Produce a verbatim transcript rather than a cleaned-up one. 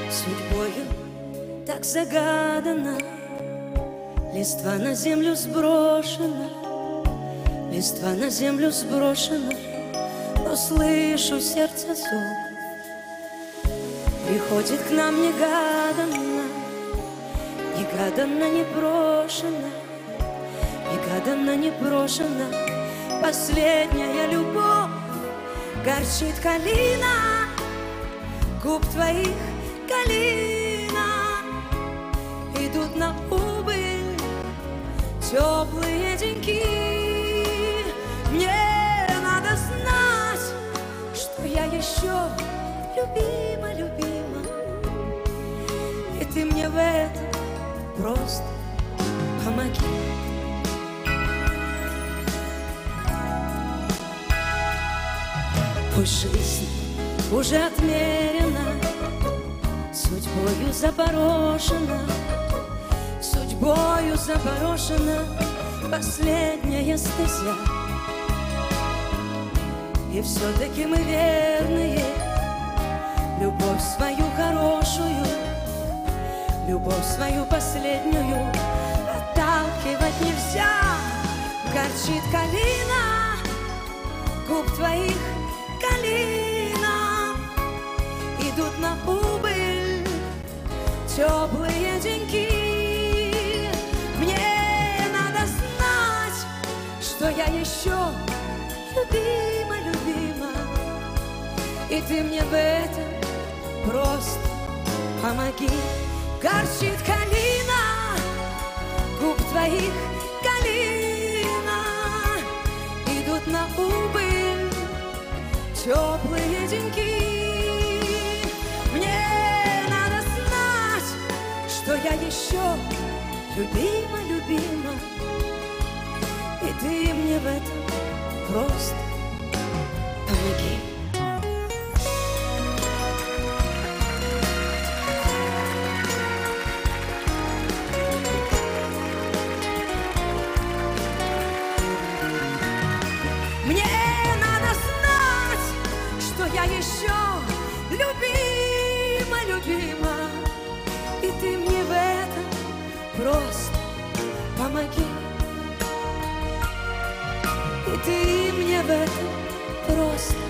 Судьбою так загадана, листва на землю сброшена, листва на землю сброшена, но слышу сердце зов. Приходит к нам негаданно, негаданно, не брошена, негаданно, не брошена последняя любовь. Горчит калина, губ твоих калина, идут на убыль теплые деньки. Мне надо знать, что я еще любима, любима, и ты мне в этом просто помоги. Пусть жизнь уже отмерена, судьбою запорошена, судьбою запорошена последняя стезя. И все-таки мы верные, любовь свою хорошую, любовь свою последнюю отталкивать нельзя. Горчит калина, губ твоих калина, идут на убыль теплые деньки. Мне надо знать, что я еще любима, любима, и ты мне в этом просто помоги. Горчит калина, губ твоих калина, идут на убыль теплые деньки. Мне надо знать, что я еще любима, любима, и ты мне в этом просто помоги. Мне надо знать, что я еще любима, любима, и ты мне в этом просто помоги. И ты мне в этом просто